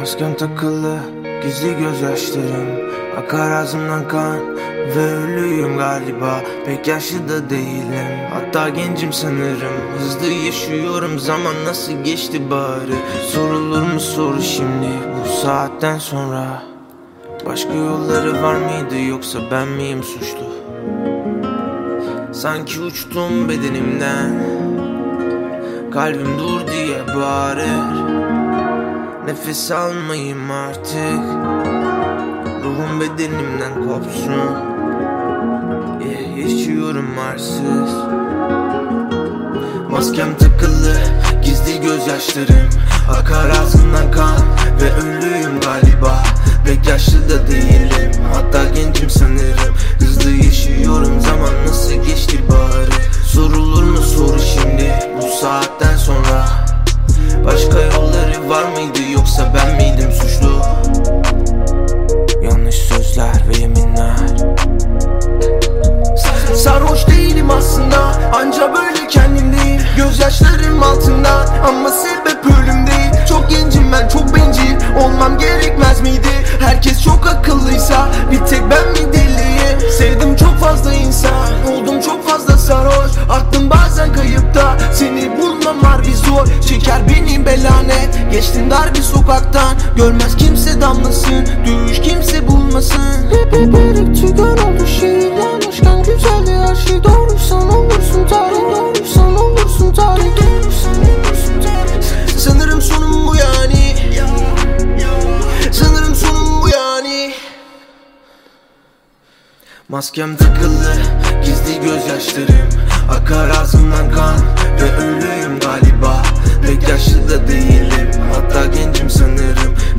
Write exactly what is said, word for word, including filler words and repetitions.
Maskem takılı, gizli gözyaşlarım, akar ağzımdan kan ve ölüyüm galiba. Pek yaşlı da değilim, hatta gencim sanırım. Hızlı yaşıyorum, zaman nasıl geçti bari. Sorulur mu soru şimdi bu saatten sonra? Başka yolları var mıydı, yoksa ben miyim suçlu? Sanki uçtum bedenimden, kalbim dur diye bağırır. Nefes almayayım artık, ruhum bedenimden kopsun. Yeah, yaşıyorum arsız. Maskem takılı, gizli gözyaşlarım, akar ağzımdan kan ve ölüyüm galiba. Pek yaşlı da değilim, hatta gencim sanırım. Hızlı yaşıyorum, zaman nasıl geçti bari. Sorulur mu soru şimdi bu saatten sonra? Başka yolları var mıydı, yoksa ben miydim suçlu? Yanlış sözler ve yeminler. Sarhoş değilim aslında, anca böyle kendimdeyim. Gözyaşlarım altında ama sebep ölüm değil. Çok gencim ben, çok bencil olmam gerekmez miydi? Herkes çok akıllıysa bir tek ben mi deliyim? Sevdim çok fazla insan, oldum çok fazla sarhoş. Aklım bazen kayıpta, seni bulmam harbi zor. Çeker beni belanet, geçtim dar bir sokaktan. Görmez kimse damlasın, düş kimse bulmasın. Bir birlik tügen oldu şehir yanlışken güzeldi her şey. Doğruysan olursun tarih, doğruysan olursun tarih, doğruysan olursun tarih. Sanırım sonum bu yani, sanırım sonum bu yani. Maskem takılı, gizli gözyaşlarım, akar ağzımdan kan ve ölüyüm galiba. Pek yaşlı da değilim, hatta gencim sanırım.